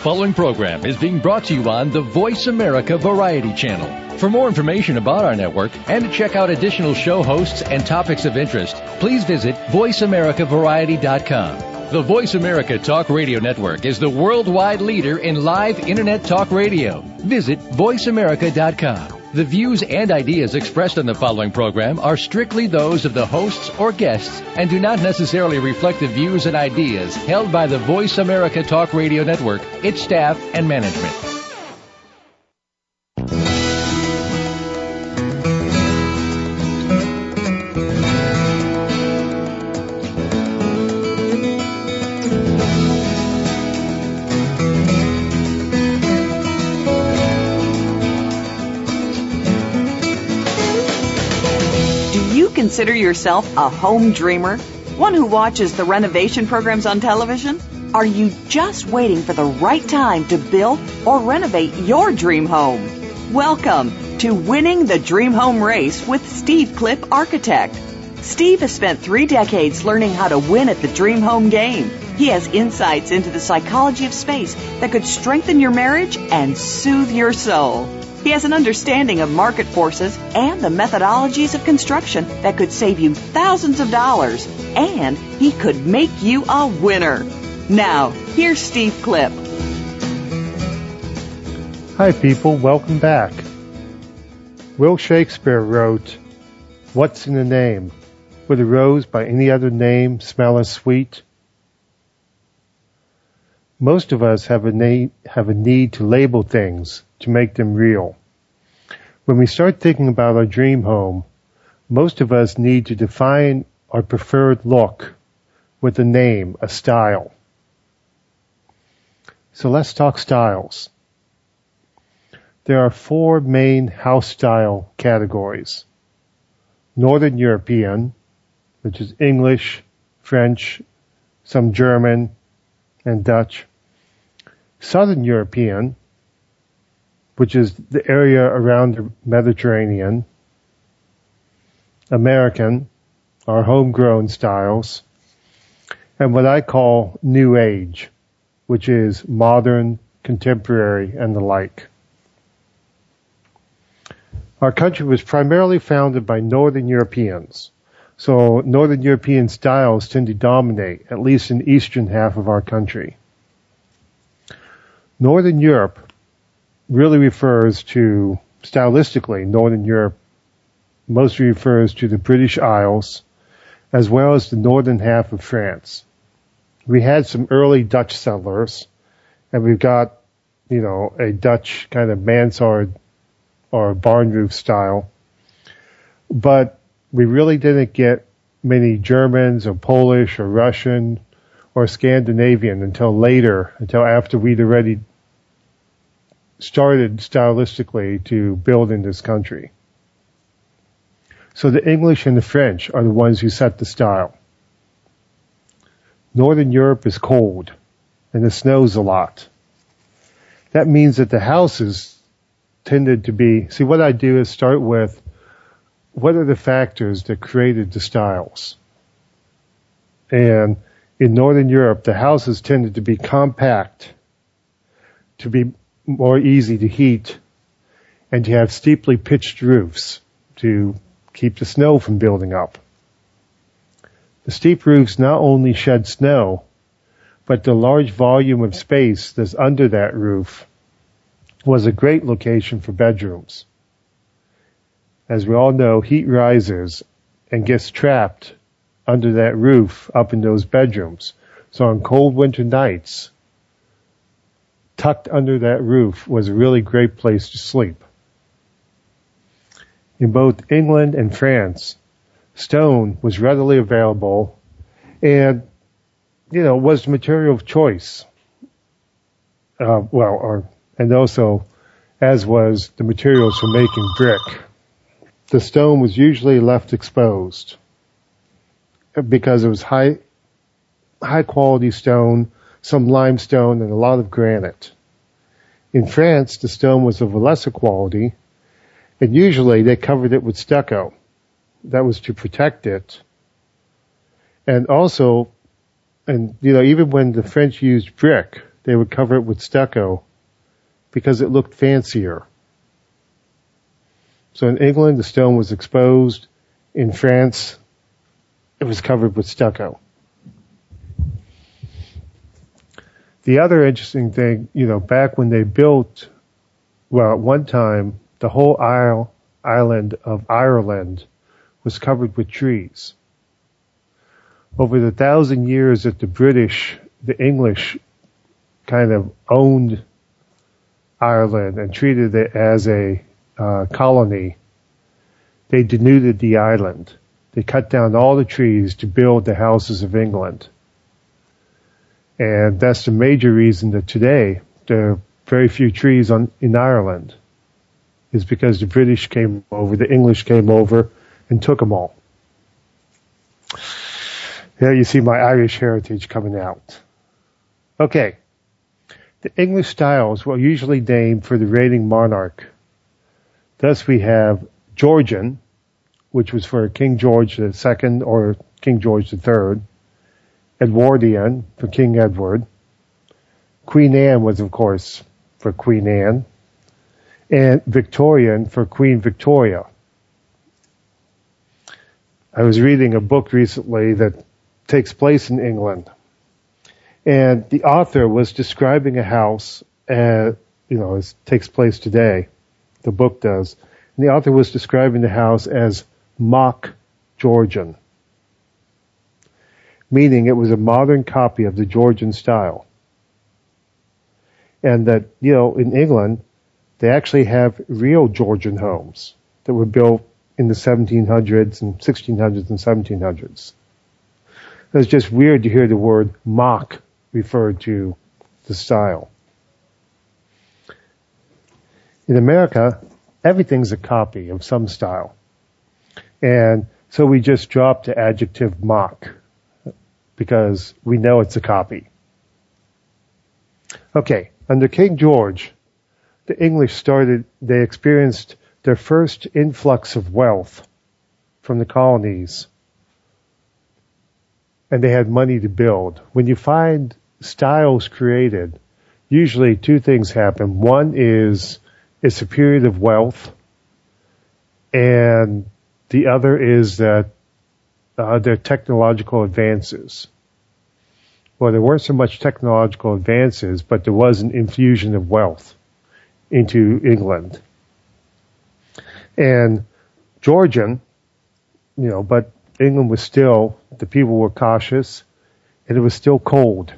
following program is being brought to you on the Voice America Variety Channel. For more information about our network and to check out additional show hosts and topics of interest, please visit voiceamericavariety.com. The Voice America Talk Radio Network is the worldwide leader in live Internet talk radio. Visit voiceamerica.com. The views and ideas expressed on the following program are strictly those of the hosts or guests and do not necessarily reflect the views and ideas held by the Voice America Talk Radio Network, its staff, and management. Consider yourself a home dreamer? One who watches the renovation programs on television? Are you just waiting for the right time to build or renovate your dream home? Welcome to Winning the Dream Home Race with Steve Klipp, Architect. Steve has spent 3 decades learning how to win at the dream home game. He has insights into the psychology of space that could strengthen your marriage and soothe your soul. He has an understanding of market forces and the methodologies of construction that could save you thousands of dollars, and he could make you a winner. Now, here's Steve Klipp. Hi, people. Welcome back. Will Shakespeare wrote, "What's in a name? Would a rose by any other name smell as sweet?" Most of us have a need to label things, to make them real. When we start thinking about our dream home, most of us need to define our preferred look with a name, a style. So let's talk styles. There are 4 main house style categories. Northern European, which is English, French, some German, and Dutch. Southern European, which is the area around the Mediterranean. American, our homegrown styles. And what I call New Age, which is modern, contemporary, and the like. Our country was primarily founded by Northern Europeans. So Northern European styles tend to dominate, at least in the eastern half of our country. Northern Europe really refers to, stylistically, Northern Europe mostly refers to the British Isles, as well as the northern half of France. We had some early Dutch settlers, and we've got, a Dutch kind of mansard or barn roof style. But we really didn't get many Germans or Polish or Russian or Scandinavian until after we'd already started stylistically to build in this country. So the English and the French are the ones who set the style. Northern Europe is cold, and it snows a lot. That means that the houses tended to be, what I do is start with, what are the factors that created the styles? And in Northern Europe, the houses tended to be compact, to be more easy to heat, and to have steeply pitched roofs to keep the snow from building up. The steep roofs not only shed snow, but the large volume of space that's under that roof was a great location for bedrooms. As we all know, heat rises and gets trapped under that roof up in those bedrooms. So on cold winter nights, tucked under that roof was a really great place to sleep. In both England and France, stone was readily available and, was the material of choice. And also, as was the materials for making brick. The stone was usually left exposed because it was high quality stone, some limestone, and a lot of granite. In France, the stone was of a lesser quality, and usually they covered it with stucco. That was to protect it. And also, even when the French used brick, they would cover it with stucco because it looked fancier. So in England, the stone was exposed. In France, it was covered with stucco. The other interesting thing, back when they built, at one time, the whole island of Ireland was covered with trees. Over the 1,000 years that the English kind of owned Ireland and treated it as a colony, they denuded the island. They cut down all the trees to build the houses of England. And that's the major reason that today there are very few trees in Ireland, is because the British came over, the English came over and took them all. There you see my Irish heritage coming out. Okay. The English styles were usually named for the reigning monarch. Thus we have Georgian, which was for King George II or King George III. Edwardian for King Edward. Queen Anne was, of course, for Queen Anne. And Victorian for Queen Victoria. I was reading a book recently that takes place in England. And the author was describing a house, it takes place today. The book does. And the author was describing the house as mock Georgian, meaning it was a modern copy of the Georgian style. And that, in England, they actually have real Georgian homes that were built in the 1700s and 1600s and 1700s. It's just weird to hear the word mock referred to the style. In America, everything's a copy of some style. And so we just dropped the adjective mock because we know it's a copy. Okay, under King George, the English they experienced their first influx of wealth from the colonies. And they had money to build. When you find styles created, usually two things happen. One is it's a period of wealth, and the other is that there are technological advances. Well, there weren't so much technological advances, but there was an infusion of wealth into England. And Georgian, but England was still, the people were cautious, and it was still cold.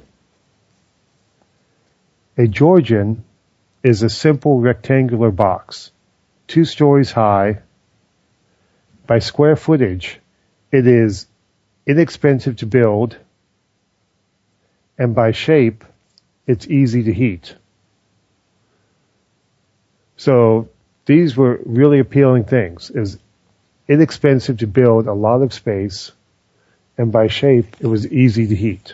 A Georgian is a simple rectangular box, 2 stories high. By square footage, it is inexpensive to build, and by shape, it's easy to heat. So these were really appealing things. It was inexpensive to build, a lot of space, and by shape, it was easy to heat.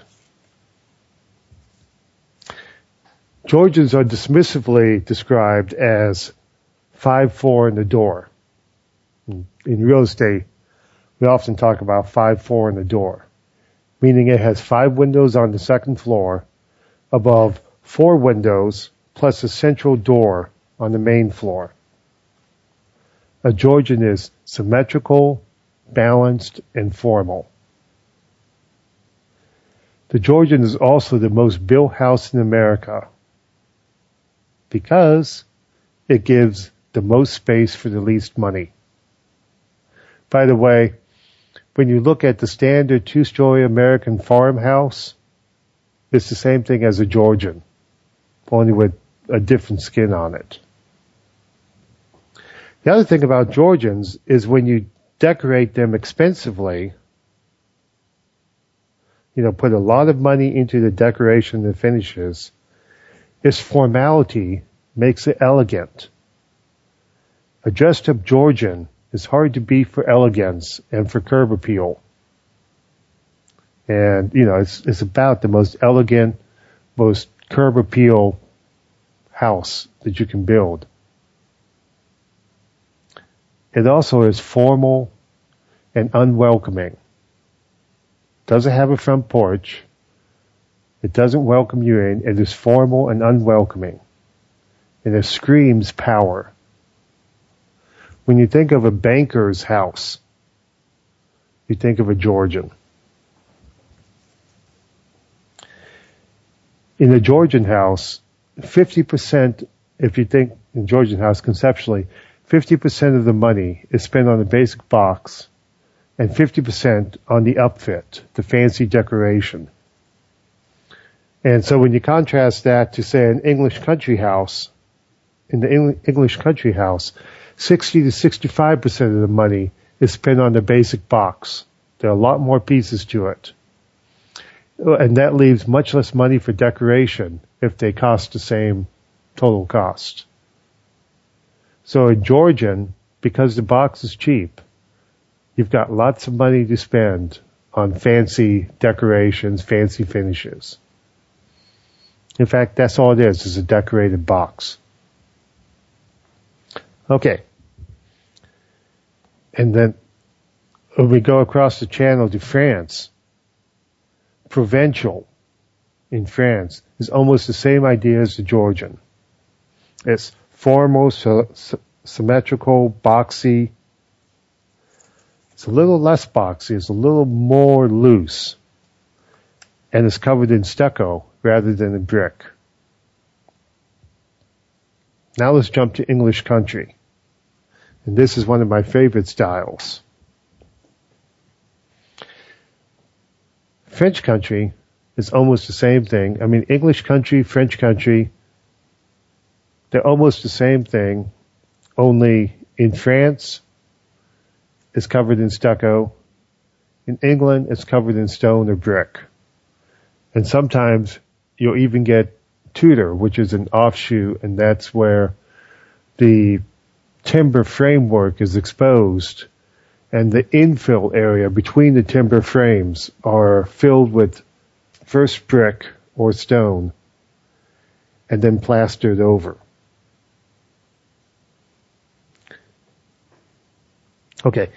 Georgians are dismissively described as 5'4" in the door. In real estate, we often talk about 5'4" in the door, meaning it has 5 windows on the second floor, above 4 windows, plus a central door on the main floor. A Georgian is symmetrical, balanced, and formal. The Georgian is also the most built house in America because it gives the most space for the least money. By the way, when you look at the standard 2-story American farmhouse, it's the same thing as a Georgian, only with a different skin on it. The other thing about Georgians is when you decorate them expensively, put a lot of money into the decoration and finishes, its formality makes it elegant. A dressed-up Georgian is hard to beat for elegance and for curb appeal. And, it's about the most elegant, most curb appeal house that you can build. It also is formal and unwelcoming. Doesn't have a front porch. It doesn't welcome you in. It is formal and unwelcoming. And it screams power. When you think of a banker's house, you think of a Georgian. In a Georgian house, 50%, if you think in Georgian house conceptually, 50% of the money is spent on the basic box and 50% on the upfit, the fancy decoration. And so when you contrast that to, say, an English country house, in the English country house, 60 to 65% of the money is spent on the basic box. There are a lot more pieces to it. And that leaves much less money for decoration if they cost the same total cost. So in Georgian, because the box is cheap, you've got lots of money to spend on fancy decorations, fancy finishes. In fact, that's all it is a decorated box. Okay. And then when we go across the channel to France, provincial in France is almost the same idea as the Georgian. It's formal, symmetrical, boxy. It's a little less boxy. It's a little more loose. And it's covered in stucco rather than in brick. Now let's jump to English country. And this is one of my favorite styles. French country is almost the same thing. I mean, English country, French country, they're almost the same thing, only in France, it's covered in stucco. In England, it's covered in stone or brick. And sometimes you'll even get Tudor, which is an offshoot, and that's where the timber framework is exposed, and the infill area between the timber frames are filled with first brick or stone and then plastered over. Okay.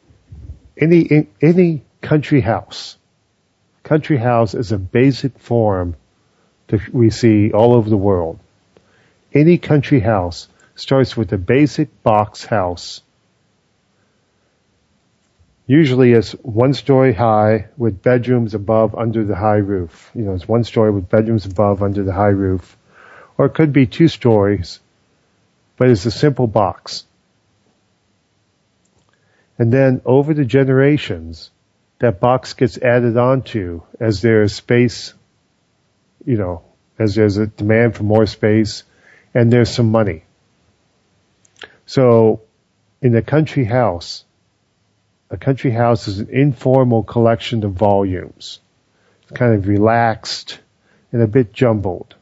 Any country house is a basic form that we see all over the world. Any country house starts with a basic box house. Usually it's one story high with bedrooms above under the high roof. You know, it's one story with bedrooms above under the high roof. Or it could be 2 stories, but it's a simple box. And then over the generations, that box gets added onto as there's space, you know, as there's a demand for more space and there's some money. So in a country house is an informal collection of volumes. It's kind of relaxed and a bit jumbled.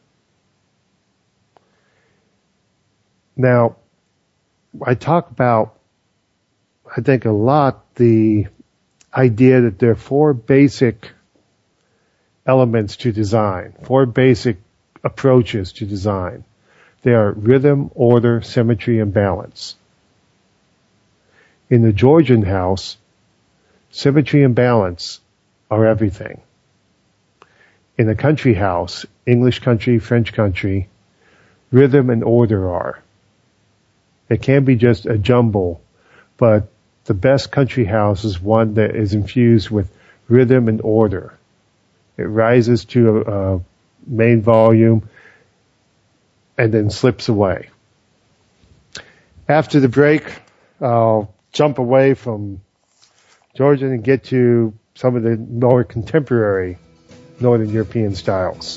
Now, I talk about, I think a lot, the idea that there are 4 basic elements to design, 4 basic approaches to design. They are rhythm, order, symmetry, and balance. In the Georgian house, symmetry and balance are everything. In a country house, English country, French country, rhythm and order are. It can be just a jumble, but the best country house is one that is infused with rhythm and order. It rises to a main volume and then slips away. After the break, I'll jump away from Georgian and get to some of the more contemporary Northern European styles.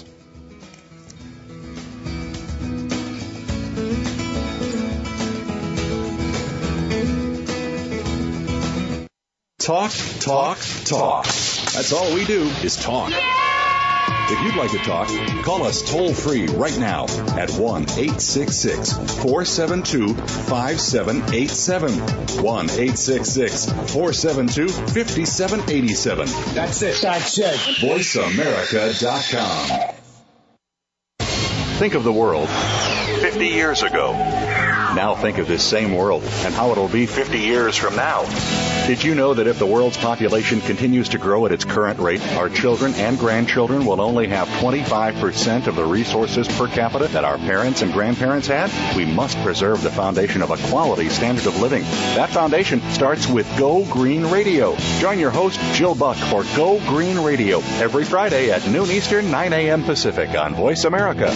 Talk, talk, talk. That's all we do is talk. If you'd like to talk, call us toll-free right now at 1-866-472-5787. 1-866-472-5787. That's it. VoiceAmerica.com. Think of the world 50 years ago. Now think of this same world and how it'll be 50 years from now. Did you know that if the world's population continues to grow at its current rate, our children and grandchildren will only have 25% of the resources per capita that our parents and grandparents had? We must preserve the foundation of a quality standard of living. That foundation starts with Go Green Radio. Join your host, Jill Buck, for Go Green Radio every Friday at noon Eastern, 9 a.m. Pacific on Voice America.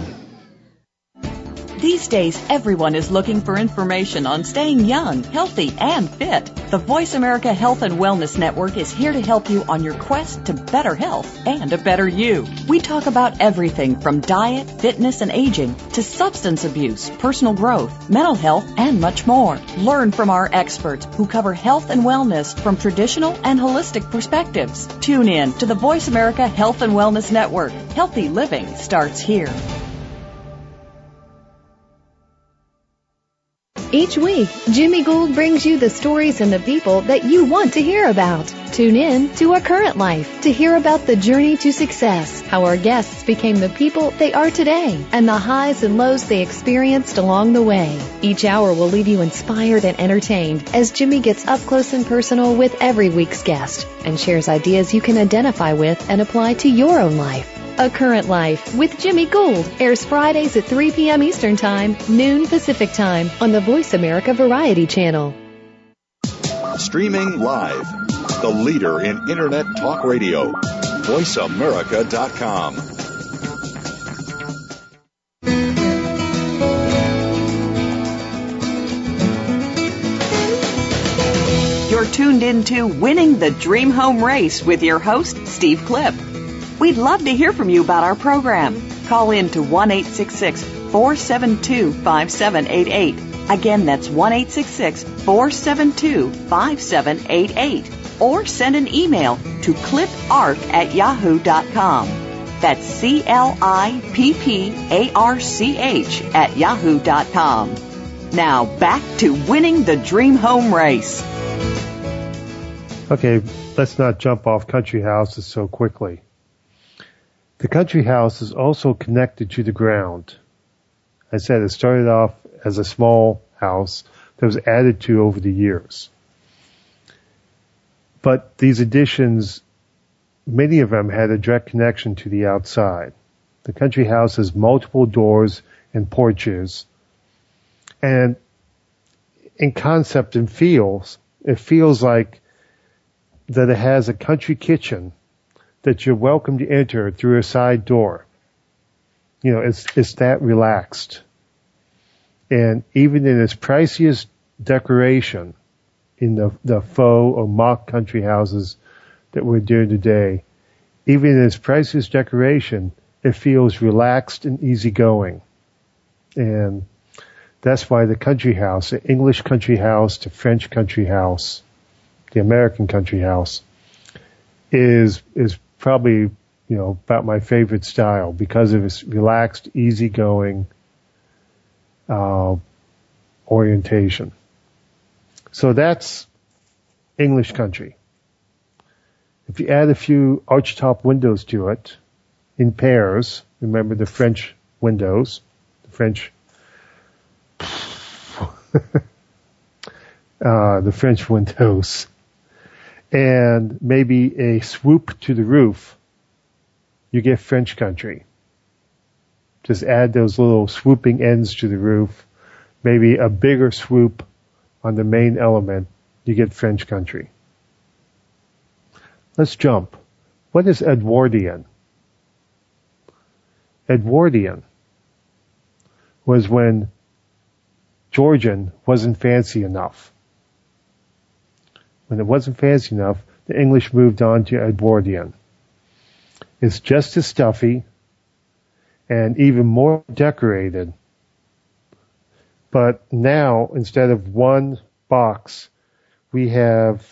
These days, everyone is looking for information on staying young, healthy, and fit. The Voice America Health and Wellness Network is here to help you on your quest to better health and a better you. We talk about everything from diet, fitness, and aging to substance abuse, personal growth, mental health, and much more. Learn from our experts who cover health and wellness from traditional and holistic perspectives. Tune in to the Voice America Health and Wellness Network. Healthy living starts here. Each week, Jimmy Gould brings you the stories and the people that you want to hear about. Tune in to Our Current Life to hear about the journey to success, how our guests became the people they are today, and the highs and lows they experienced along the way. Each hour will leave you inspired and entertained as Jimmy gets up close and personal with every week's guest and shares ideas you can identify with and apply to your own life. A Current Life with Jimmy Gould airs Fridays at 3 p.m. Eastern Time, noon Pacific Time on the Voice America Variety Channel. Streaming live, the leader in Internet Talk Radio, VoiceAmerica.com. You're tuned into Winning the Dream Home Race with your host, Steve Clip. We'd love to hear from you about our program. Call in to 1-866-472-5788. Again, that's 1-866-472-5788. Or send an email to cliparch@yahoo.com. That's CLIPPARCH@yahoo.com. Now back to Winning the Dream Home Race. Okay, let's not jump off country houses so quickly. The country house is also connected to the ground. I said it started off as a small house that was added to over the years. But these additions, many of them had a direct connection to the outside. The country house has multiple doors and porches. And in concept and feels, it feels like that it has a country kitchen that you're welcome to enter through a side door. You know, it's that relaxed. And even in its priciest decoration, in the faux or mock country houses that we're doing today, even in its priciest decoration, it feels relaxed and easygoing. And that's why the country house, the English country house, the French country house, the American country house, is probably, about my favorite style because of its relaxed, easygoing orientation. So that's English country. If you add a few archtop windows to it in pairs, remember the French windows, the French windows, and maybe a swoop to the roof, you get French country. Just add those little swooping ends to the roof, maybe a bigger swoop on the main element, you get French country. Let's jump. What is Edwardian? Edwardian was when Georgian wasn't fancy enough. When it wasn't fancy enough, the English moved on to Edwardian. It's just as stuffy and even more decorated. But now, instead of one box, we have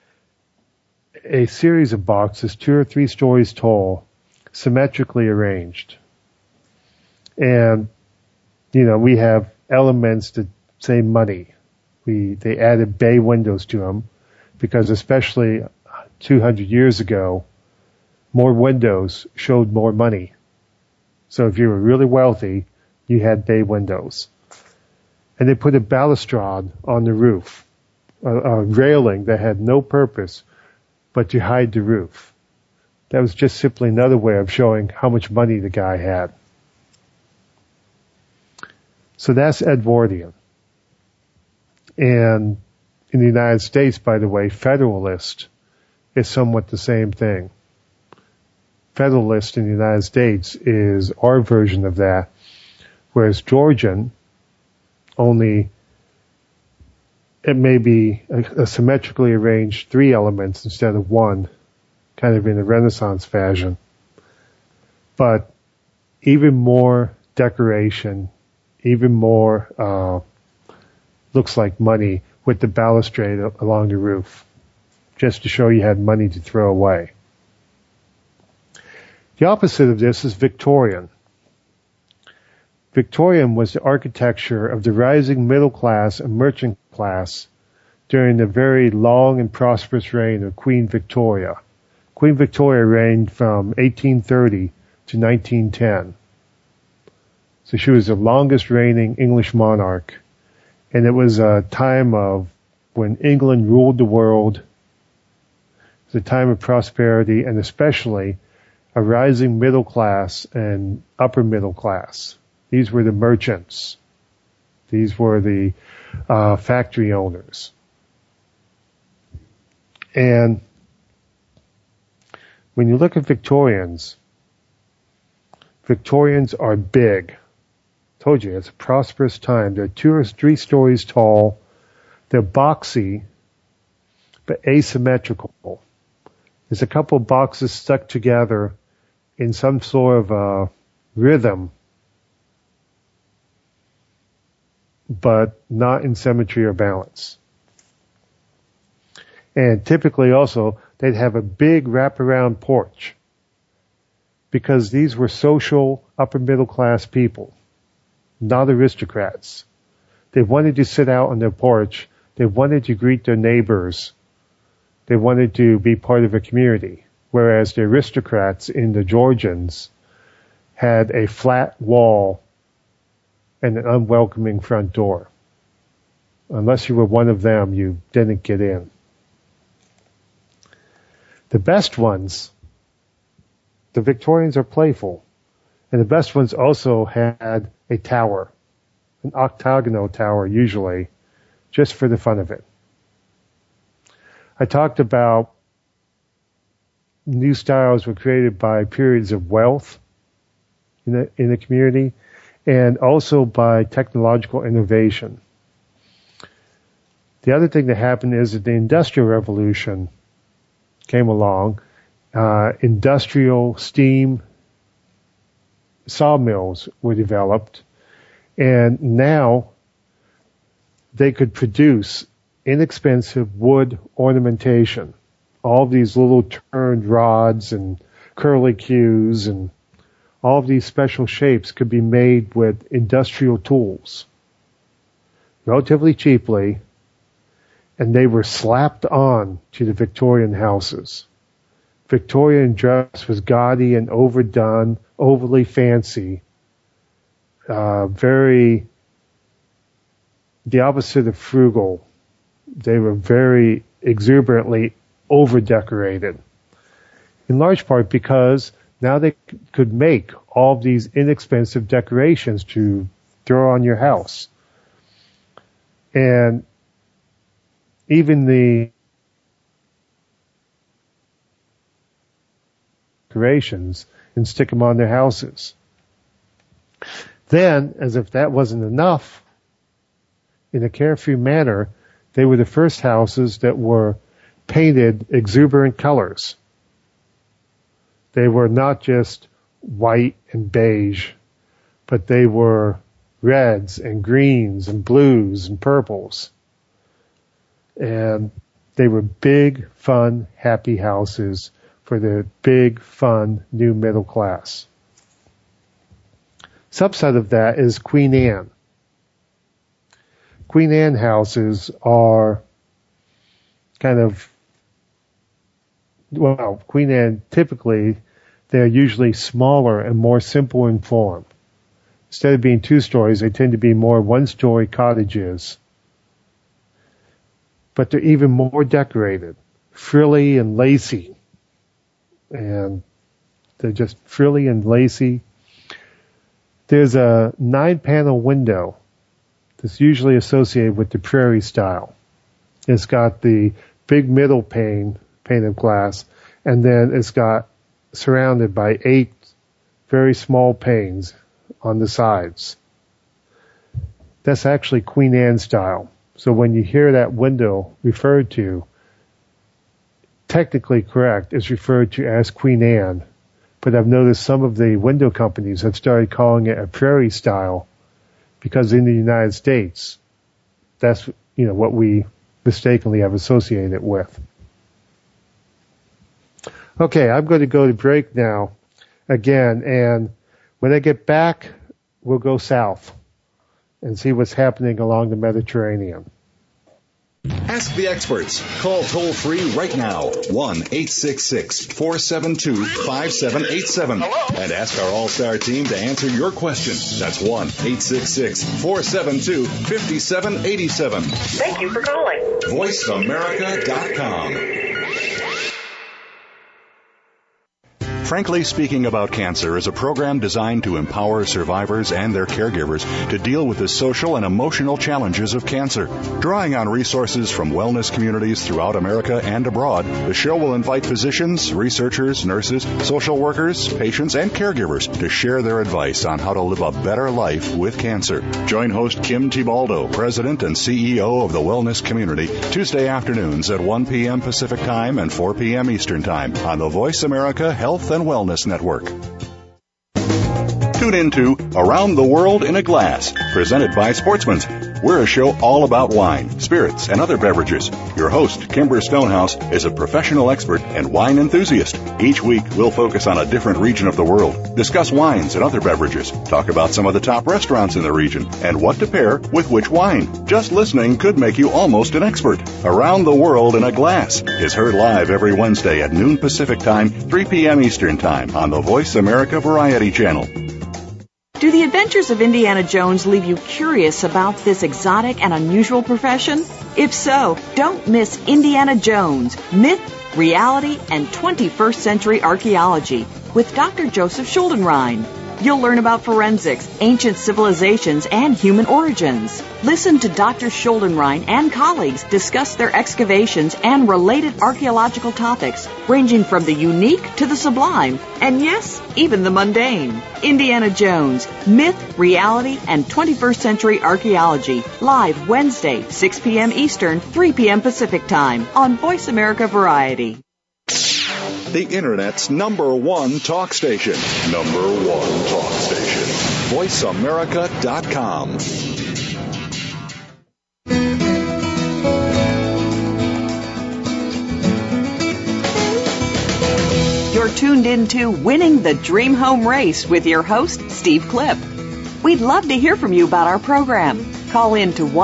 a series of boxes, 2 or 3 stories tall, symmetrically arranged. And, we have elements that say money. They added bay windows to them because especially 200 years ago, more windows showed more money. So if you were really wealthy, you had bay windows. And they put a balustrade on the roof, a railing that had no purpose but to hide the roof. That was just simply another way of showing how much money the guy had. So that's Edwardian. And in the United States, by the way, Federalist is somewhat the same thing. Federalist in the United States is our version of that, whereas Georgian, only it may be a symmetrically arranged 3 elements instead of 1, kind of in a Renaissance fashion. But even more decoration, even more looks like money with the balustrade along the roof, just to show you had money to throw away. The opposite of this is Victorian. Victorian was the architecture of the rising middle class and merchant class during the very long and prosperous reign of Queen Victoria. Queen Victoria reigned from 1830 to 1910. So she was the longest reigning English monarch. And it was a time of when England ruled the world. It was a time of prosperity and especially a rising middle class and upper middle class. These were the merchants. These were the factory owners. And when you look at Victorians, Victorians are big. I told you, it's a prosperous time. They're 2 or 3 stories tall. They're boxy, but asymmetrical. There's a couple of boxes stuck together in some sort of rhythm, but not in symmetry or balance. And typically also, they'd have a big wraparound porch because these were social upper middle class people, not aristocrats. They wanted to sit out on their porch. They wanted to greet their neighbors. They wanted to be part of a community, whereas the aristocrats in the Georgians had a flat wall and an unwelcoming front door. Unless you were one of them, you didn't get in. The best ones, the Victorians are playful, and the best ones also had a tower, an octagonal tower usually, just for the fun of it. I talked about new styles were created by periods of wealth in the community, and also by technological innovation. The other thing that happened is that the Industrial Revolution came along. Industrial steam sawmills were developed, and now they could produce inexpensive wood ornamentation. All these little turned rods and curlicues and all of these special shapes could be made with industrial tools relatively cheaply, and they were slapped on to the Victorian houses. Victorian dress was gaudy and overdone, overly fancy, very the opposite of frugal. They were very exuberantly over-decorated, in large part because now they could make all these inexpensive decorations to throw on your house. And even the decorations and stick them on their houses. Then, as if that wasn't enough, in a carefree manner, they were the first houses that were painted exuberant colors. They were not just white and beige, but they were reds and greens and blues and purples. And they were big, fun, happy houses for the big, fun, new middle class. Subset of that is Queen Anne. Queen Anne houses are kind of, well, Queen Anne typically, they're usually smaller and more simple in form. instead of being 2 stories, they tend to be more 1-story cottages. But they're even more decorated, frilly and lacy. And they're just frilly and lacy. There's a 9-panel window that's usually associated with the prairie style. It's got the big middle pane of glass, and then it's got surrounded by 8 very small panes on the sides. That's actually Queen Anne style. So when you hear that window referred to, technically correct, it's referred to as Queen Anne. But I've noticed some of the window companies have started calling it a prairie style because in the United States, that's what we mistakenly have associated it with. Okay, I'm going to go to break now again, and when I get back, we'll go south and see what's happening along the Mediterranean. Ask the experts. Call toll-free right now, 1-866-472-5787. And ask our All-Star team to answer your question. That's 1-866-472-5787. Thank you for calling. VoiceAmerica.com. Frankly Speaking About Cancer is a program designed to empower survivors and their caregivers to deal with the social and emotional challenges of cancer. Drawing on resources from wellness communities throughout America and abroad, the show will invite physicians, researchers, nurses, social workers, patients, and caregivers to share their advice on how to live a better life with cancer. Join host Kim Tibaldo, President and CEO of the Wellness Community, Tuesday afternoons at 1 p.m. Pacific Time and 4 p.m. Eastern Time on the Voice America Health and Wellness Network. Tune into Around the World in a Glass, presented by Sportsman's. We're a show all about wine, spirits, and other beverages. Your host, Kimber Stonehouse, is a professional expert and wine enthusiast. Each week, we'll focus on a different region of the world, discuss wines and other beverages, talk about some of the top restaurants in the region, and what to pair with which wine. Just listening could make you almost an expert. Around the World in a Glass is heard live every Wednesday at noon Pacific Time, 3 p.m. Eastern Time on the Voice America Variety Channel. Do the adventures of Indiana Jones leave you curious about this exotic and unusual profession? If so, don't miss Indiana Jones, Myth, Reality, and 21st Century Archaeology with Dr. Joseph Schuldenrein. You'll learn about forensics, ancient civilizations, and human origins. Listen to Dr. Schuldenrein and colleagues discuss their excavations and related archaeological topics, ranging from the unique to the sublime, and yes, even the mundane. Indiana Jones, Myth, Reality, and 21st Century Archaeology, live Wednesday, 6 p.m. Eastern, 3 p.m. Pacific Time on Voice America Variety. The Internet's #1 talk station. #1 talk station. VoiceAmerica.com. You're tuned into Winning the Dream Home Race with your host, Steve Klipp. We'd love to hear from you about our program. Call in to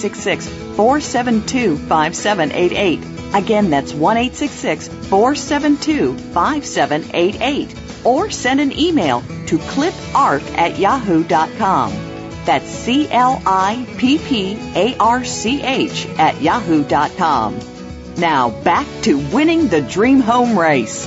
1-866-472-5788. Again, that's 1-866-472-5788. Or send an email to clipparch@yahoo.com. That's CLIPPARCH@yahoo.com. Now back to Winning the Dream Home Race.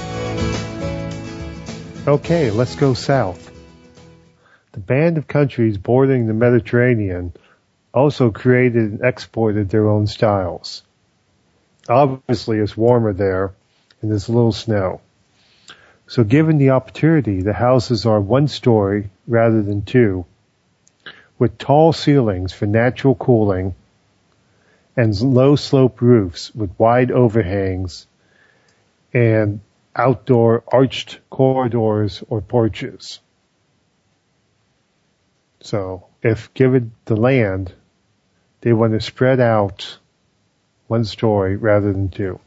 Okay, let's go south. The band of countries bordering the Mediterranean also created and exported their own styles. Obviously, it's warmer there, and there's a little snow. So given the opportunity, the houses are 1 story rather than 2, with tall ceilings for natural cooling and low slope roofs with wide overhangs and outdoor arched corridors or porches. So if given the land, they want to spread out 1 story rather than 2.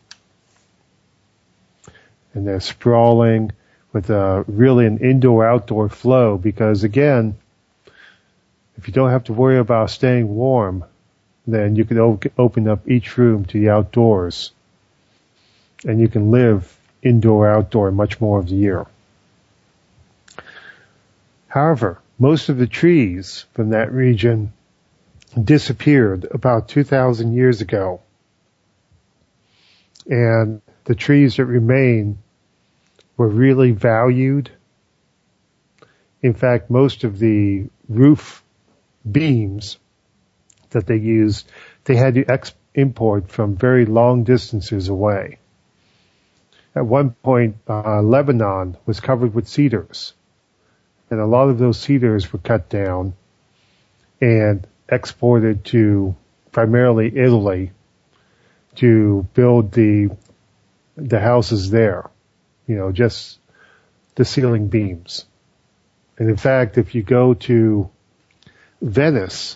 And they're sprawling with really an indoor-outdoor flow because, again, if you don't have to worry about staying warm, then you can open up each room to the outdoors. And you can live indoor-outdoor much more of the year. However, most of the trees from that region disappeared about 2,000 years ago. And the trees that remain were really valued. In fact, most of the roof beams that they used, they had to import from very long distances away. At one point, Lebanon was covered with cedars. And a lot of those cedars were cut down and exported to primarily Italy to build the houses there. You know, just the ceiling beams. And in fact, if you go to Venice,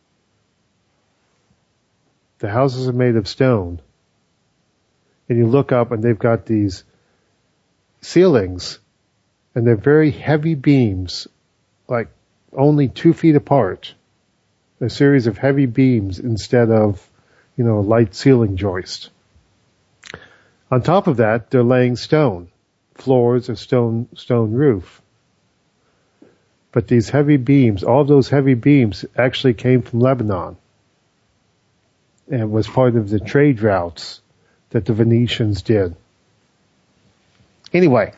the houses are made of stone. And you look up and they've got these ceilings and they're very heavy beams, like only 2 feet apart. A series of heavy beams instead of, you know, a light ceiling joist. On top of that, they're laying stone, floors, a stone roof. But these heavy beams, all of those heavy beams actually came from Lebanon and was part of the trade routes that the Venetians did. Anyway,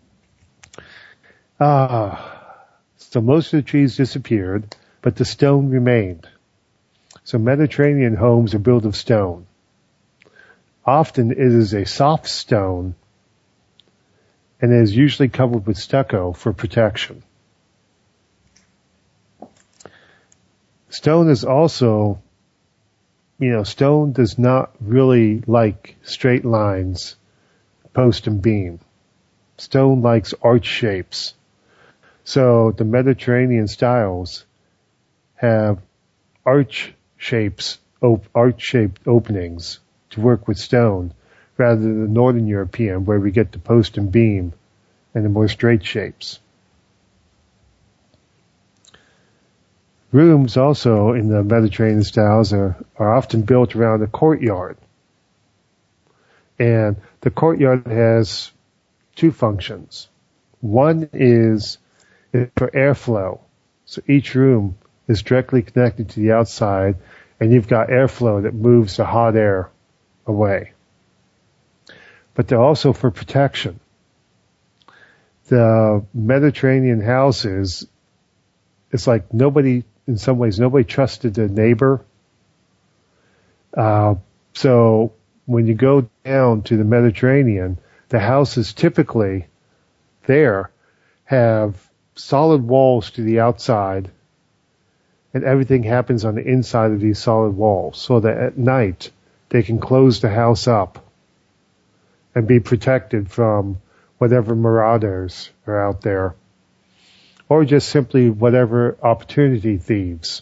so most of the trees disappeared, but the stone remained. So Mediterranean homes are built of stone. Often it is a soft stone and it is usually covered with stucco for protection. Stone is also, you know, stone does not really like straight lines, post and beam. Stone likes arch shapes. So the Mediterranean styles have arch-shaped openings to work with stone, rather than the Northern European, where we get the post and beam and the more straight shapes. Rooms also in the Mediterranean styles are often built around a courtyard. And the courtyard has two functions. One is for airflow. So each room is directly connected to the outside, and you've got airflow that moves the hot air away. But they're also for protection. The Mediterranean houses, it's like nobody trusted their neighbor. So when you go down to the Mediterranean, the houses typically there have solid walls to the outside, and everything happens on the inside of these solid walls, so that at night they can close the house up and be protected from whatever marauders are out there, or just simply whatever opportunity thieves.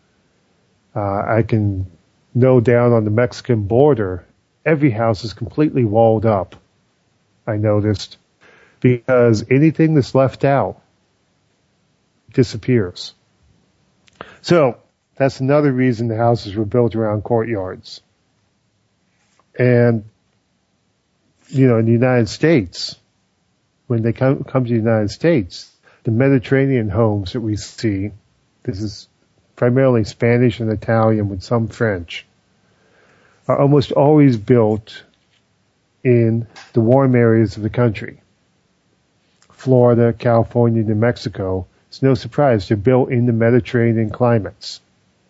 I can know down on the Mexican border, every house is completely walled up, I noticed, because anything that's left out disappears. So that's another reason the houses were built around courtyards. And, you know, in the United States, when they come to the United States, the Mediterranean homes that we see, this is primarily Spanish and Italian with some French, are almost always built in the warm areas of the country. Florida, California, New Mexico, it's no surprise they're built in the Mediterranean climates.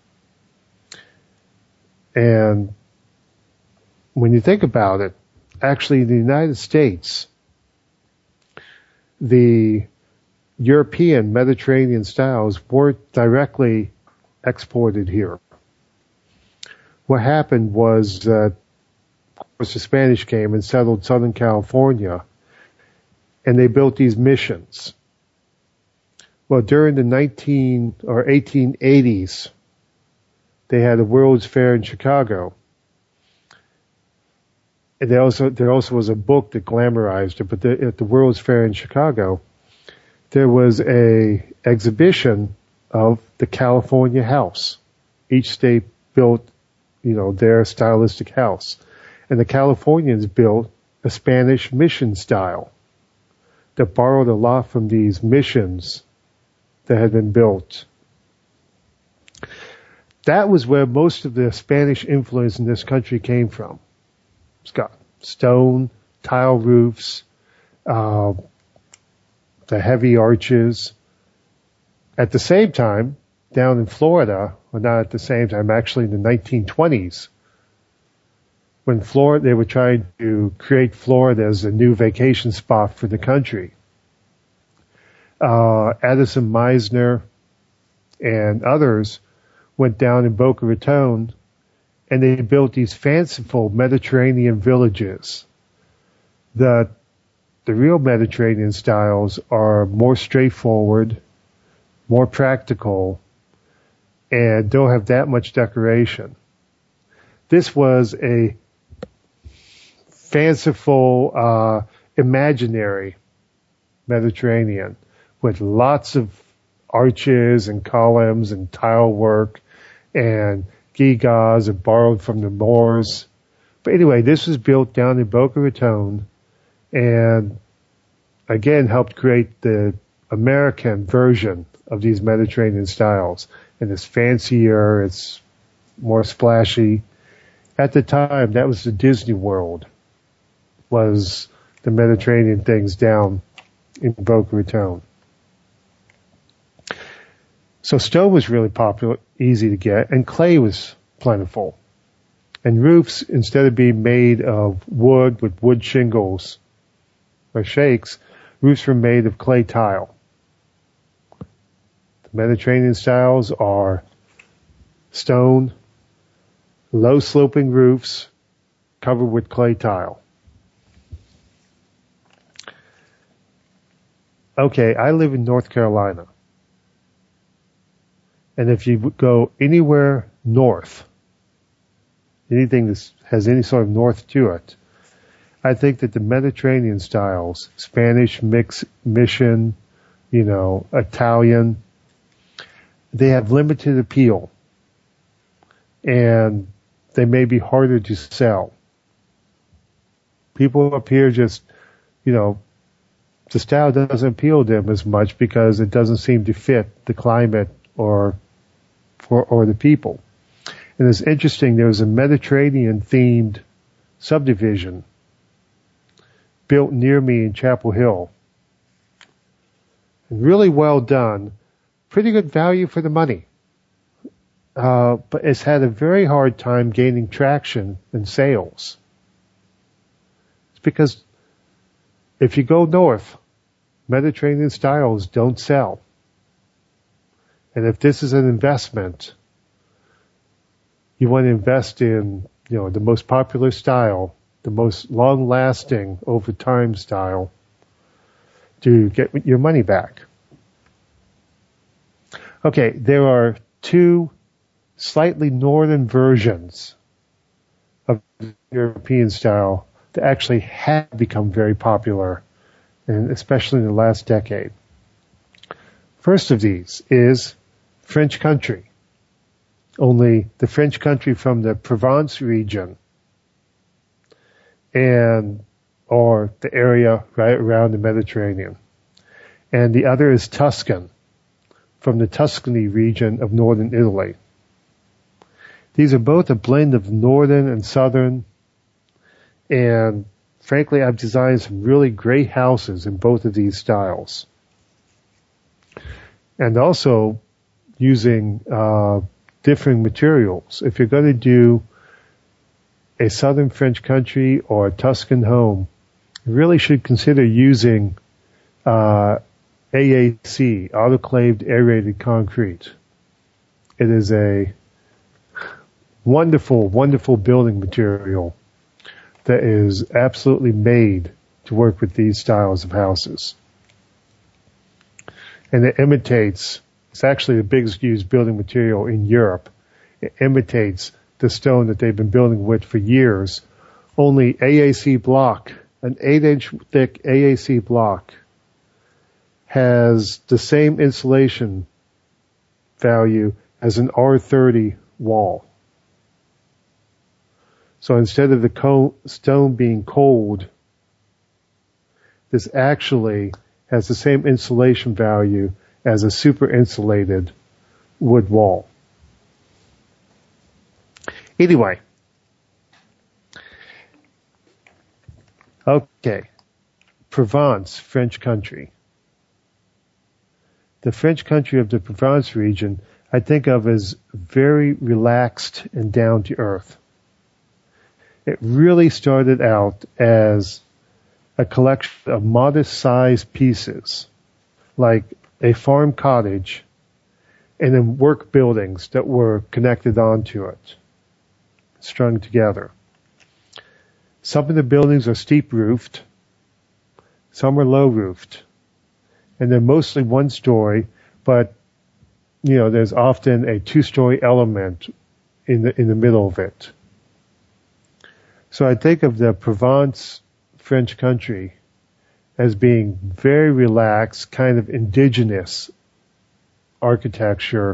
And when you think about it, actually in the United States, the European Mediterranean styles weren't directly exported here. What happened was that, of course, the Spanish came and settled Southern California, and they built these missions. Well, during the 1880s, they had a World's Fair in Chicago. And there also was a book that glamorized it, but at the World's Fair in Chicago, there was a exhibition of the California house. Each state built, you know, their stylistic house. And the Californians built a Spanish mission style that borrowed a lot from these missions that had been built. That was where most of the Spanish influence in this country came from. It's got stone, tile roofs, the heavy arches. At the same time, down in Florida, well, not at the same time, actually in the 1920s, when they were trying to create Florida as a new vacation spot for the country. Addison Meisner and others went down in Boca Raton, and they built these fanciful Mediterranean villages. The real Mediterranean styles are more straightforward, more practical, and don't have that much decoration. This was a fanciful, imaginary Mediterranean with lots of arches and columns and tile work and gewgaws and borrowed from the Moors. But anyway, this was built down in Boca Raton and again helped create the American version of these Mediterranean styles. And it's fancier, it's more splashy. At the time, that was the Disney World, was the Mediterranean things down in Boca Raton. So stone was really popular, easy to get, and clay was plentiful. And roofs, instead of being made of wood with wood shingles or shakes, roofs were made of clay tile. The Mediterranean styles are stone, low sloping roofs covered with clay tile. Okay, I live in North Carolina. And if you go anywhere north, anything that has any sort of north to it, I think that the Mediterranean styles, Spanish, Mission, Italian, they have limited appeal. And they may be harder to sell. People up here just, the style doesn't appeal to them as much because it doesn't seem to fit the climate or the people. And it's interesting, there was a Mediterranean-themed subdivision built near me in Chapel Hill. And really well done. Pretty good value for the money. But it's had a very hard time gaining traction and sales. It's because if you go north, Mediterranean styles don't sell. And if this is an investment, you want to invest in, the most popular style, the most long-lasting over time style to get your money back. Okay, there are two slightly northern versions of the European style that actually have become very popular, and especially in the last decade. First of these is French country, only the French country from the Provence region or the area right around the Mediterranean. And the other is Tuscan, from the Tuscany region of northern Italy. These are both a blend of northern and southern, and frankly, I've designed some really great houses in both of these styles. And also using different materials. If you're going to do a southern French country or a Tuscan home, you really should consider using AAC, autoclaved aerated concrete. It is a wonderful, wonderful building material that is absolutely made to work with these styles of houses. And it imitates, it's actually the biggest used building material in Europe. It imitates the stone that they've been building with for years. Only AAC block, an 8-inch thick AAC block, has the same insulation value as an R30 wall. So instead of the stone being cold, this actually has the same insulation value as a super insulated wood wall. Anyway. Okay. Provence, French country. The French country of the Provence region I think of as very relaxed and down to earth. It really started out as a collection of modest-sized pieces, like a farm cottage, and then work buildings that were connected onto it, strung together. Some of the buildings are steep-roofed, some are low-roofed, and they're mostly one-story, but there's often a two-story element in the middle of it. So I think of the Provence French country as being very relaxed, kind of indigenous architecture,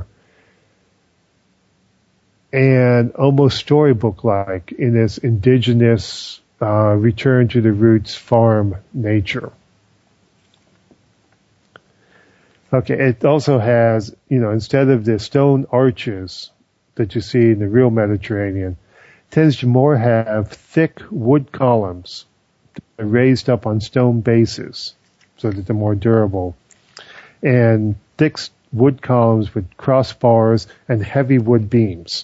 and almost storybook-like in this indigenous return to the roots farm nature. Okay, it also has, instead of the stone arches that you see in the real Mediterranean, it tends to more have thick wood columns that are raised up on stone bases so that they're more durable, and thick wood columns with crossbars and heavy wood beams.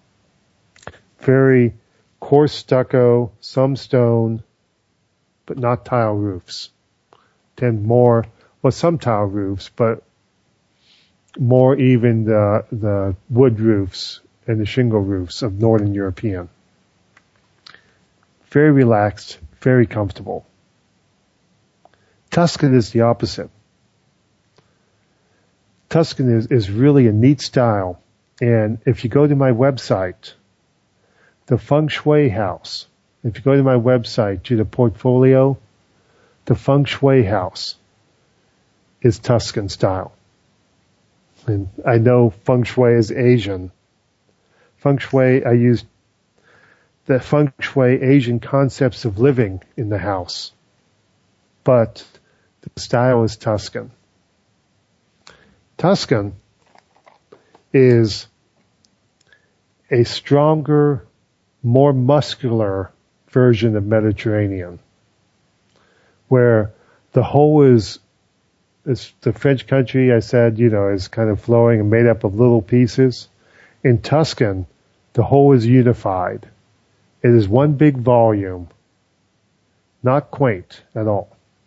Very coarse stucco, some stone, but not tile roofs. Some tile roofs, but more even the wood roofs and the shingle roofs of Northern European. Very relaxed, very comfortable. Tuscan is the opposite. Tuscan is really a neat style, and if you go to my website, the Feng Shui House, if you go to my website, to the portfolio, the Feng Shui House is Tuscan style. And I know Feng Shui is Asian. Feng Shui, I used the Feng Shui Asian concepts of living in the house. But the style is Tuscan. Tuscan is a stronger, more muscular version of Mediterranean, where the whole is the French country, I said, is kind of flowing and made up of little pieces. In Tuscan, the whole is unified. It is one big volume, not quaint at all,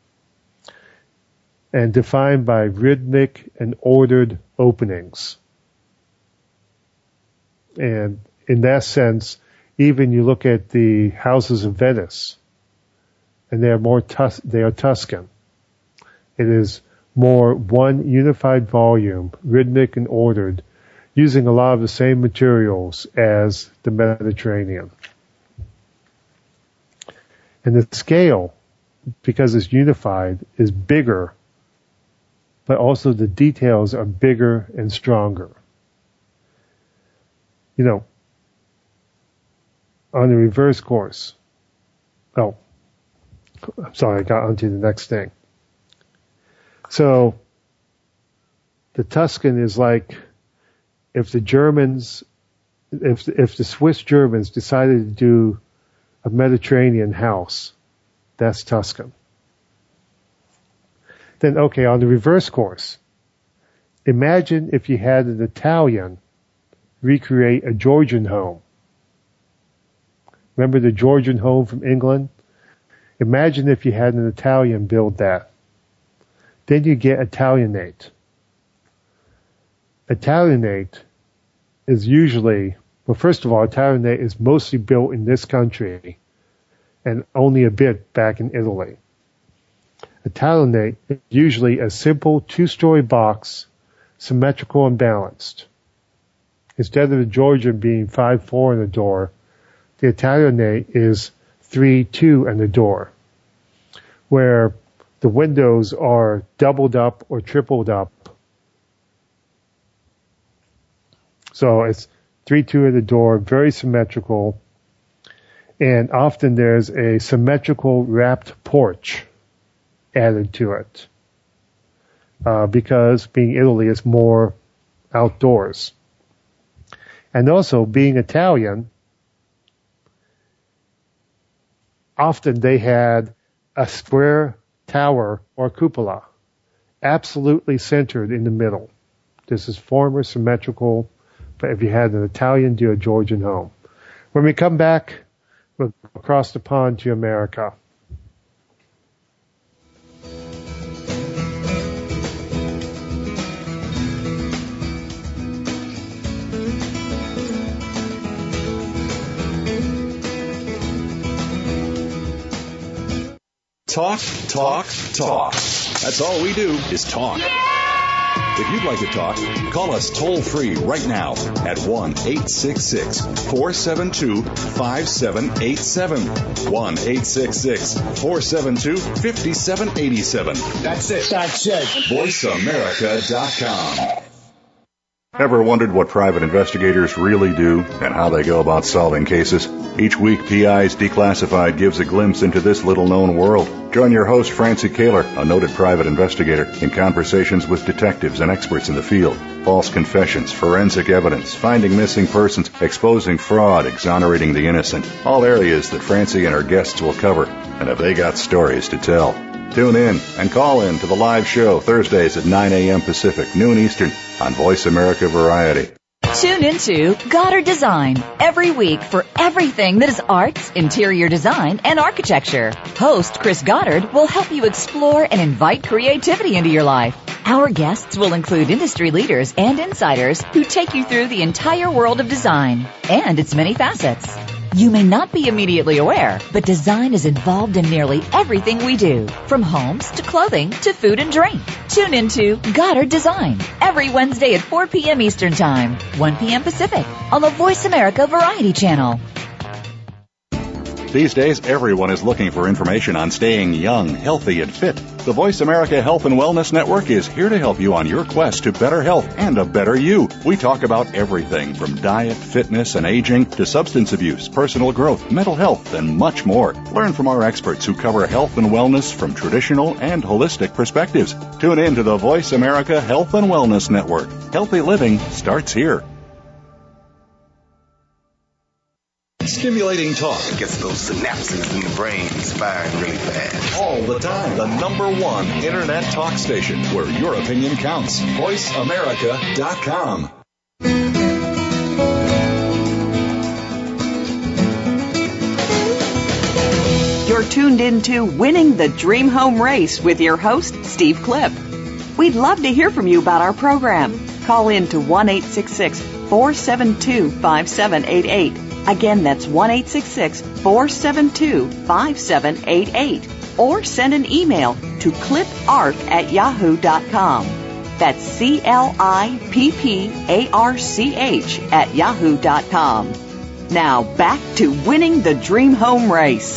and defined by rhythmic and ordered openings. And in that sense, even you look at the houses of Venice, and they are Tuscan. It is more one unified volume, rhythmic and ordered, using a lot of the same materials as the Mediterranean. And the scale, because it's unified, is bigger, but also the details are bigger and stronger. On the reverse course. Oh, I'm sorry, I got onto the next thing. So, the Tuscan is like if the Swiss Germans decided to do a Mediterranean house, that's Tuscan. Then, okay, on the reverse course, imagine if you had an Italian recreate a Georgian home. Remember the Georgian home from England? Imagine if you had an Italian build that. Then you get Italianate. Italianate is usually, well, first of all, Italianate is mostly built in this country and only a bit back in Italy. Italianate is usually a simple two-story box, symmetrical and balanced. Instead of the Georgian being 5'4" in the door, the Italianate is 3'2" in the door, where the windows are doubled up or tripled up. So it's 3'2" at the door, very symmetrical, and often there's a symmetrical wrapped porch added to it. because being Italy is more outdoors. And also, being Italian, often they had a square tower or cupola, absolutely centered in the middle. This is former symmetrical, but if you had an Italian, do a Georgian home. When we come back, we'll go across the pond to America. Talk, talk, talk. That's all we do is talk. If you'd like to talk, call us toll-free right now at 1-866-472-5787. 1-866-472-5787. That's it. VoiceAmerica.com. Ever wondered what private investigators really do and how they go about solving cases? Each week, PI's Declassified gives a glimpse into this little-known world. Join your host, Francie Kaler, a noted private investigator, in conversations with detectives and experts in the field. False confessions, forensic evidence, finding missing persons, exposing fraud, exonerating the innocent. All areas that Francie and her guests will cover, and if they got stories to tell. Tune in and call in to the live show Thursdays at 9 a.m. Pacific, noon Eastern on Voice America Variety. Tune into Goddard Design every week for everything that is arts, interior design, and architecture. Host Chris Goddard will help you explore and invite creativity into your life. Our guests will include industry leaders and insiders who take you through the entire world of design and its many facets. You may not be immediately aware, but design is involved in nearly everything we do, from homes to clothing to food and drink. Tune into Goddard Design every Wednesday at 4 p.m. Eastern Time, 1 p.m. Pacific, on the Voice America Variety Channel. These days, everyone is looking for information on staying young, healthy, and fit. The Voice America Health and Wellness Network is here to help you on your quest to better health and a better you. We talk about everything from diet, fitness, and aging to substance abuse, personal growth, mental health, and much more. Learn from our experts who cover health and wellness from traditional and holistic perspectives. Tune in to the Voice America Health and Wellness Network. Healthy living starts here. Stimulating talk. It gets those synapses in the brain firing really fast. All the time. The #1 Internet talk station where your opinion counts. VoiceAmerica.com. You're tuned into Winning the Dream Home Race with your host, Steve Clip. We'd love to hear from you about our program. Call in to 1-866-472-5788. Again, that's 1-866-472-5788. Or send an email to cliparch@yahoo.com. That's CLIPPARCH@yahoo.com. Now back to Winning the Dream Home Race.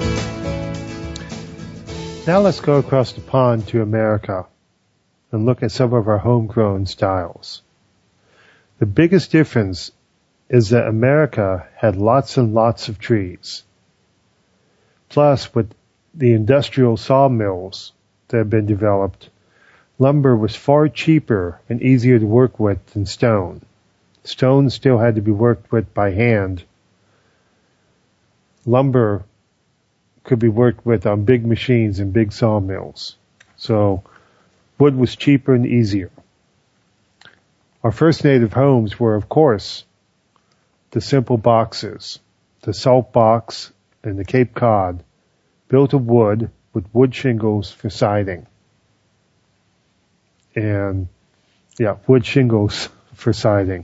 Now let's go across the pond to America and look at some of our homegrown styles. The biggest difference is that America had lots and lots of trees. Plus, with the industrial sawmills that have been developed, lumber was far cheaper and easier to work with than stone. Stone still had to be worked with by hand. Lumber could be worked with on big machines and big sawmills. So wood was cheaper and easier. Our first native homes were, of course, the simple boxes, the salt box and the Cape Cod, built of wood with wood shingles for siding. Wood shingles for siding.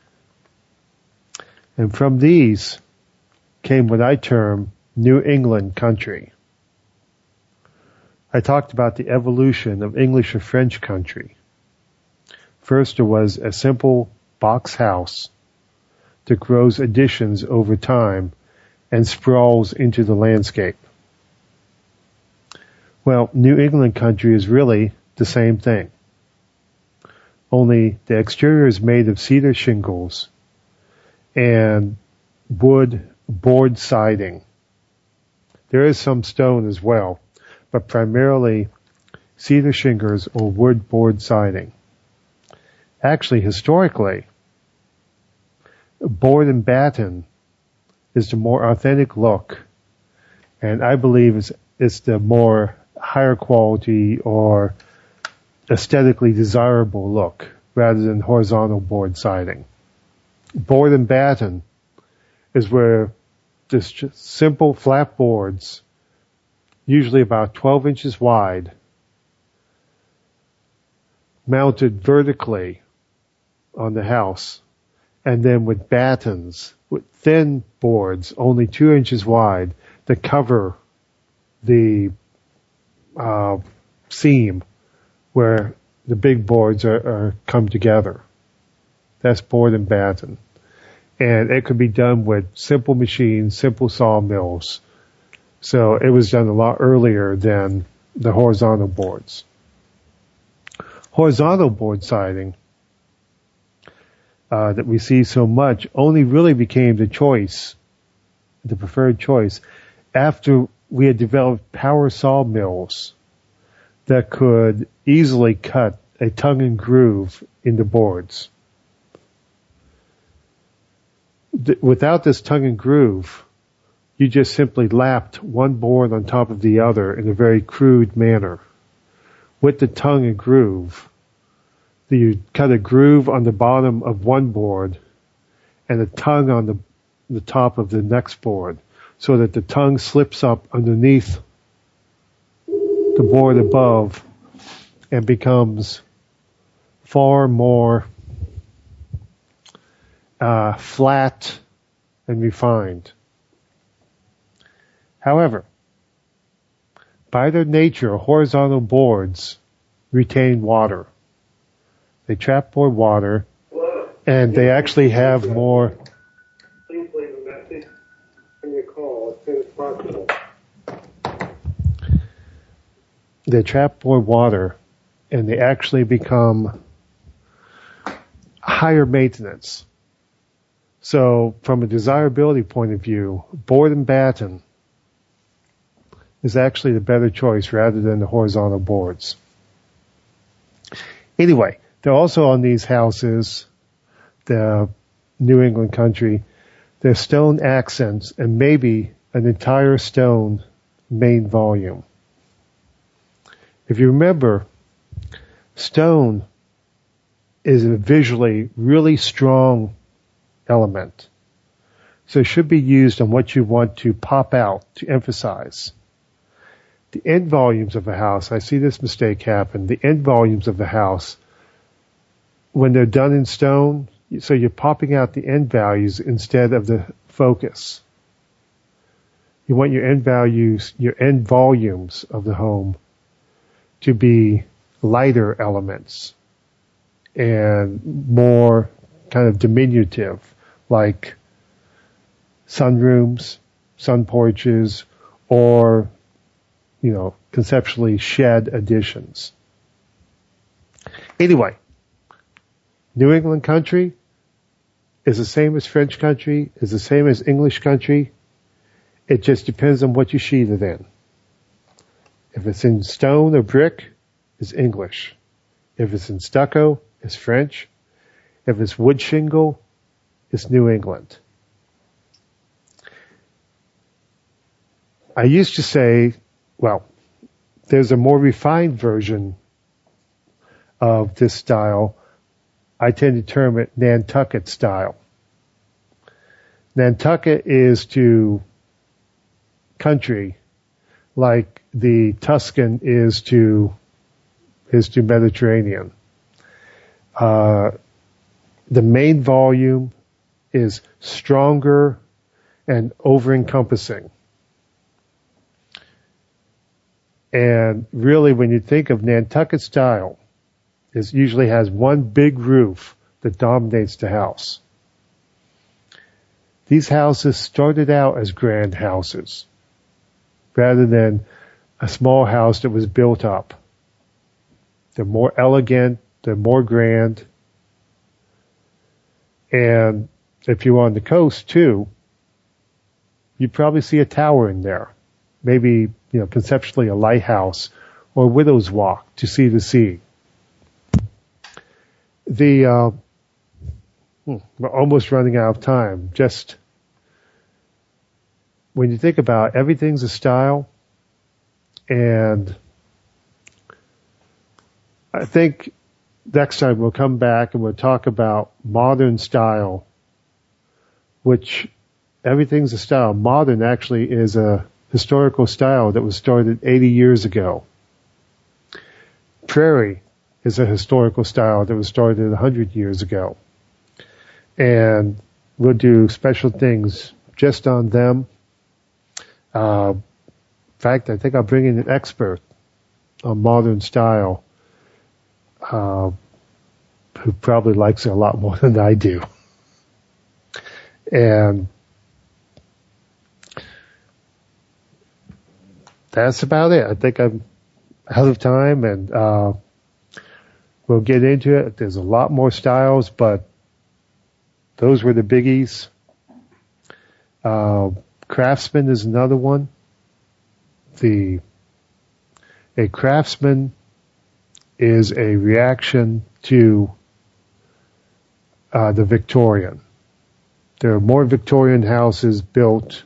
And from these came what I term New England country. I talked about the evolution of English or French country. First, there was a simple box house that grows additions over time and sprawls into the landscape. Well, New England country is really the same thing. Only the exterior is made of cedar shingles and wood board siding. There is some stone as well, but primarily cedar shingles, or wood board siding. Actually, historically, board and batten is the more authentic look, and I believe it's the more higher quality or aesthetically desirable look rather than horizontal board siding. Board and batten is where just simple flat boards, usually about 12 inches wide, mounted vertically on the house, and then with battens, with thin boards, only 2 inches wide, that cover the seam where the big boards are come together. That's board and batten. And it could be done with simple machines, simple sawmills. So it was done a lot earlier than the horizontal boards. Horizontal board siding that we see so much only really became the choice, the preferred choice, after we had developed power sawmills that could easily cut a tongue and groove into boards. Without this tongue and groove, you just simply lapped one board on top of the other in a very crude manner. With the tongue and groove, you cut a groove on the bottom of one board and a tongue on the top of the next board, so that the tongue slips up underneath the board above and becomes far more flat and refined. However, by their nature, horizontal boards retain water. They trap more water, and they actually have more. Please leave a message when you call as soon as possible. They trap more water, and they actually become higher maintenance. So, from a desirability point of view, board and batten is actually the better choice rather than the horizontal boards. Anyway, they're also on these houses, the New England country, there's stone accents and maybe an entire stone main volume. If you remember, stone is a visually really strong element. So it should be used on what you want to pop out, to emphasize. The end volumes of a house, I see this mistake happen, the end volumes of a house, when they're done in stone, so you're popping out the end values instead of the focus. You want your end values, your end volumes of the home to be lighter elements and more kind of diminutive, like sunrooms, sun porches, or, conceptually shed additions. Anyway, New England country is the same as French country, is the same as English country. It just depends on what you sheet it in. If it's in stone or brick, it's English. If it's in stucco, it's French. If it's wood shingle, it's New England. I used to say, there's a more refined version of this style. I tend to term it Nantucket style. Nantucket is to country like the Tuscan is to Mediterranean. The main volume is stronger and over-encompassing. And really, when you think of Nantucket style, it usually has one big roof that dominates the house. These houses started out as grand houses, rather than a small house that was built up. They're more elegant, they're more grand. And if you're on the coast too, you probably see a tower in there. Maybe, conceptually a lighthouse or Widow's Walk to Sea to Sea. We're almost running out of time. Just when you think about it, everything's a style, and I think next time we'll come back and we'll talk about modern style, which everything's a style. Modern actually is a historical style that was started 80 years ago. Prairie is a historical style that was started 100 years ago. And we'll do special things just on them. In fact, I think I'll bring in an expert on modern style who probably likes it a lot more than I do. And that's about it. I think I'm out of time, and we'll get into it. There's a lot more styles, but those were the biggies. Craftsman is another one. A craftsman is a reaction to the Victorian. There are more Victorian houses built.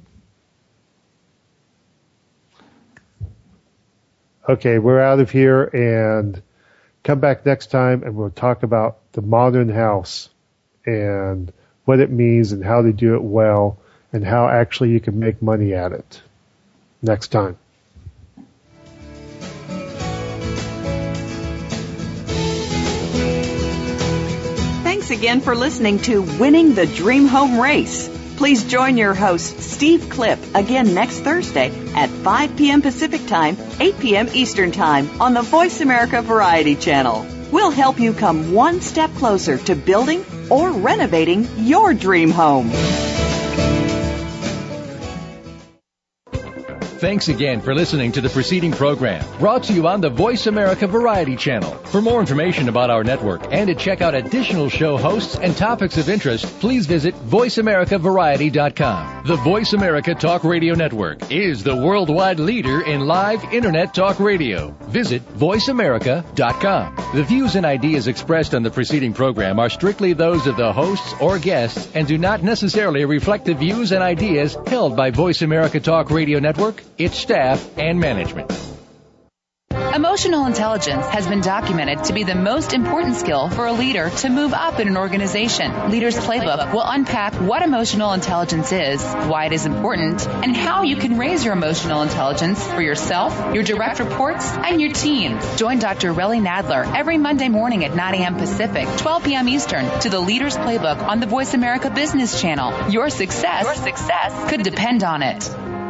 Okay, we're out of here, and come back next time and we'll talk about the modern house and what it means and how to do it well and how actually you can make money at it. Next time. Thanks again for listening to Winning the Dream Home Race. Please join your host, Steve Clipp, again next Thursday at 5 p.m. Pacific Time, 8 p.m. Eastern Time on the Voice America Variety Channel. We'll help you come one step closer to building or renovating your dream home. Thanks again for listening to the preceding program, brought to you on the Voice America Variety Channel. For more information about our network and to check out additional show hosts and topics of interest, please visit VoiceAmericaVariety.com. The Voice America Talk Radio Network is the worldwide leader in live Internet talk radio. Visit VoiceAmerica.com. The views and ideas expressed on the preceding program are strictly those of the hosts or guests and do not necessarily reflect the views and ideas held by Voice America Talk Radio Network, its staff, and management. Emotional intelligence has been documented to be the most important skill for a leader to move up in an organization. Leader's Playbook will unpack what emotional intelligence is, why it is important, and how you can raise your emotional intelligence for yourself, your direct reports, and your team. Join Dr. Relly Nadler every Monday morning at 9 a.m. Pacific, 12 p.m. Eastern to the Leader's Playbook on the Voice America Business Channel. Your success could depend on it.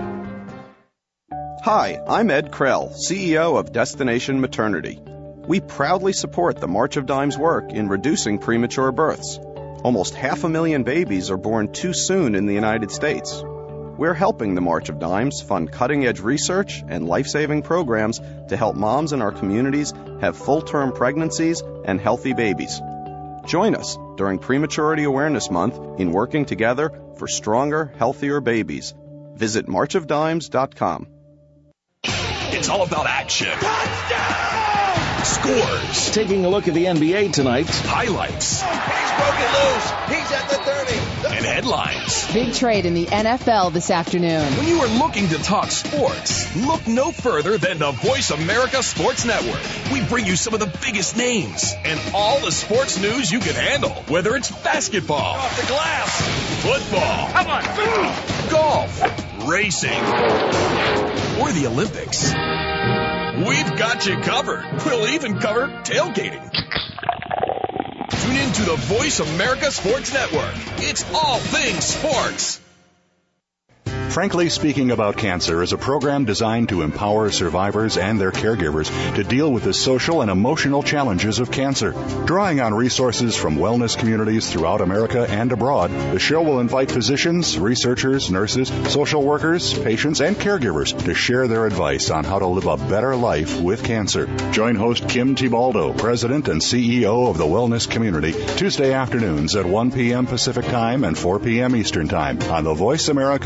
Hi, I'm Ed Krell, CEO of Destination Maternity. We proudly support the March of Dimes' work in reducing premature births. Almost 500,000 babies are born too soon in the United States. We're helping the March of Dimes fund cutting-edge research and life-saving programs to help moms in our communities have full-term pregnancies and healthy babies. Join us during Prematurity Awareness Month in working together for stronger, healthier babies. Visit marchofdimes.com. It's all about action. Touchdown! Scores. Taking a look at the NBA tonight. Highlights. He's broken loose. He's at the 30. And headlines. Big trade in the NFL this afternoon. When you are looking to talk sports, look no further than the Voice America Sports Network. We bring you some of the biggest names and all the sports news you can handle. Whether it's basketball, off the glass, football, come on, golf, racing, or the Olympics. We've got you covered. We'll even cover tailgating. Tune in to the Voice America Sports Network. It's all things sports. Frankly Speaking About Cancer is a program designed to empower survivors and their caregivers to deal with the social and emotional challenges of cancer. Drawing on resources from wellness communities throughout America and abroad, the show will invite physicians, researchers, nurses, social workers, patients, and caregivers to share their advice on how to live a better life with cancer. Join host Kim Tibaldo, President and CEO of the Wellness Community, Tuesday afternoons at 1 p.m. Pacific Time and 4 p.m. Eastern Time on the Voice America